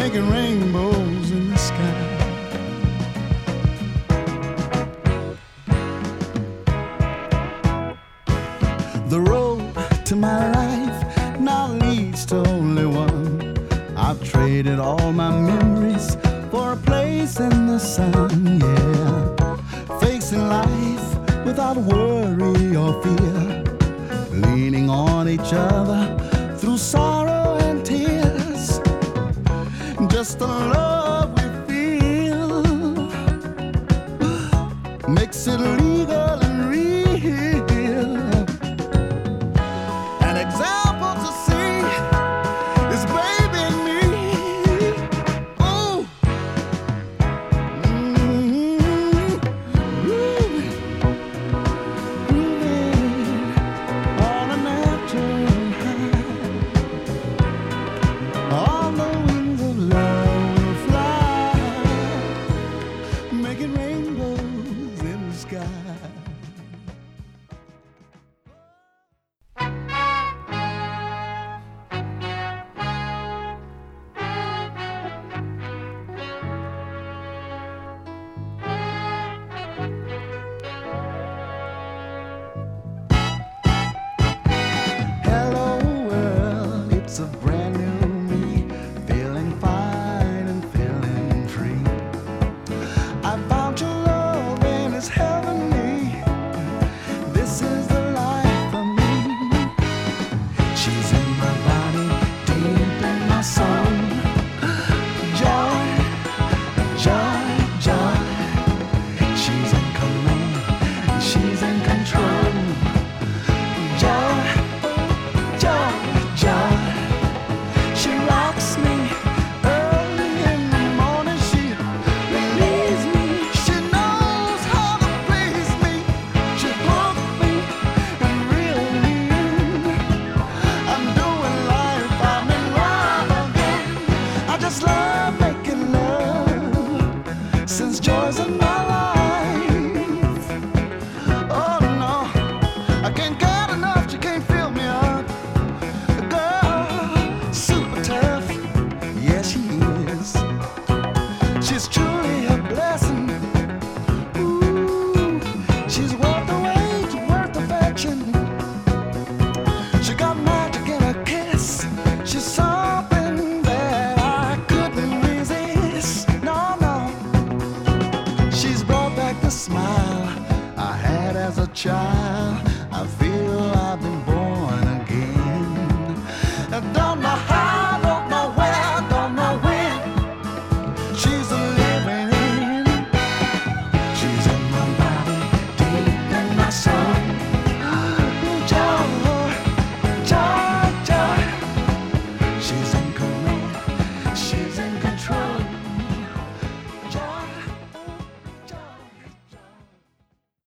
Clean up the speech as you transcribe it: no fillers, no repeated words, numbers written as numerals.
making rainbows in the sky. The road to my life now leads to only one. I've traded all my memories for a place in the sun, yeah. Facing life without worry or fear, leaning on each other through sorrow and tears. Just the love we feel makes it legal and real. An example to see is baby and me. Ooh. Grooving on a natural high. On the